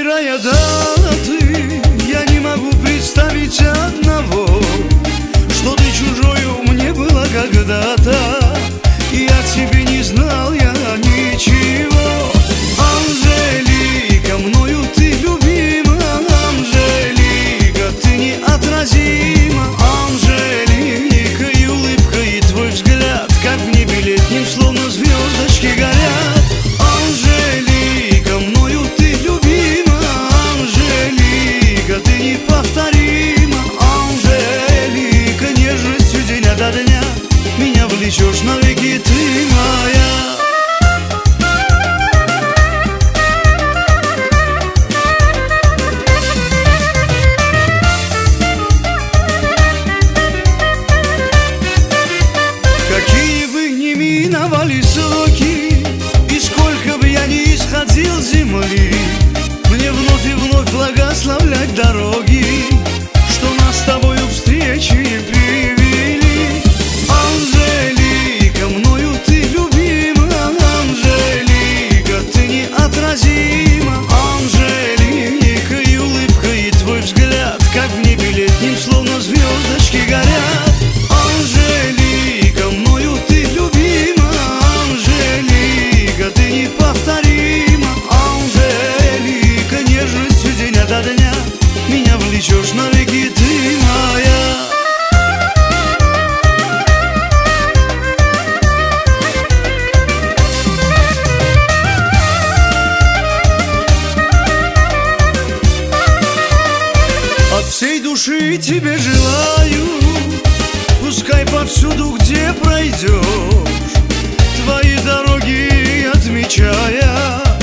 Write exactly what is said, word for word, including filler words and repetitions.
выбирая даты, я не могу представить одного, что ты чужою мне была когда-то, и о тебе не знал я ничего. Анжелика, мною ты любима, Анжелика, ты неотразима, Анжелика, и улыбка, и твой взгляд, как в небе летнем, словно звездочки горят. Анжелика, мною ты любима, Анжелика, ты неповторима, Анжелика, нежностью день ото дня меня влечешь навеки, ты моя. Какие бы ни миновали сроки, и сколько бы я ни исходил с земли, мне вновь и вновь благословлять дороги, что нас с тобою встречи привели. Анжелика, мною ты любима, Анжелика, ты неотразима, Анжелика, и улыбка, и твой взгляд, как в небе летнем, словно звездочки горят. Анжелика, мною ты любима, Анжелика, ты неповторима, Анжелика, нежностью день ото дня меня влечешь навеки, ты моя. От всей души тебе желаю, пускай повсюду, где пройдешь, твои дороги отмечая,